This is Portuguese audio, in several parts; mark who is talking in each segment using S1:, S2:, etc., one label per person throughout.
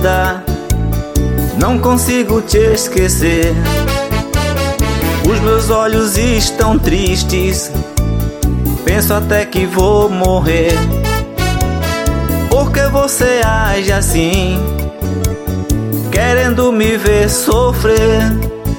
S1: vida, não consigo te esquecer. Os meus olhos estão tristes, penso até que vou morrer. Por que você age assim, querendo me ver sofrer?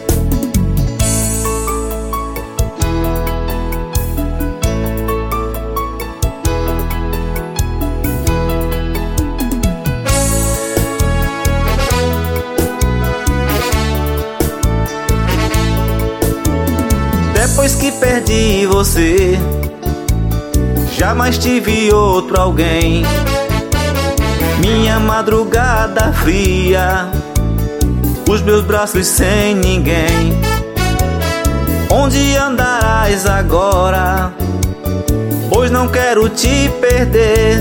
S1: Depois que perdi você, jamais tive outro alguém. Minha madrugada fria, os meus braços sem ninguém. Onde andarás agora? Pois não quero te perder.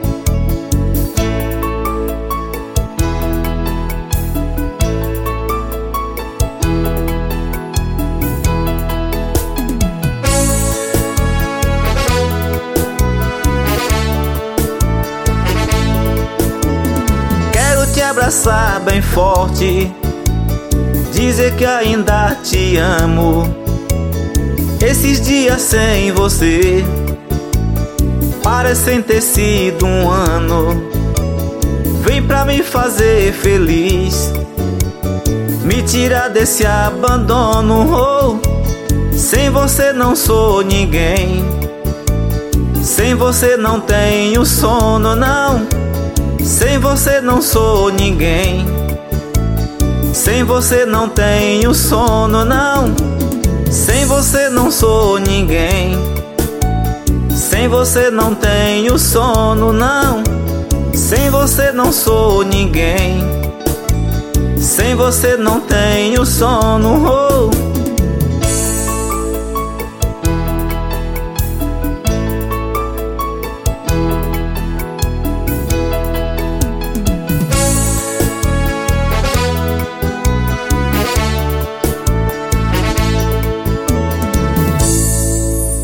S1: Abraçar bem forte, dizer que ainda te amo. Esses dias sem você parecem ter sido um ano. Vem pra me fazer feliz, me tira desse abandono. Oh, sem você não sou ninguém, sem você não tenho sono, não. Sem você não sou ninguém, sem você não tenho sono, não. Sem você não sou ninguém, sem você não tenho sono, não. Sem você não sou ninguém, sem você não tenho sono. Oh.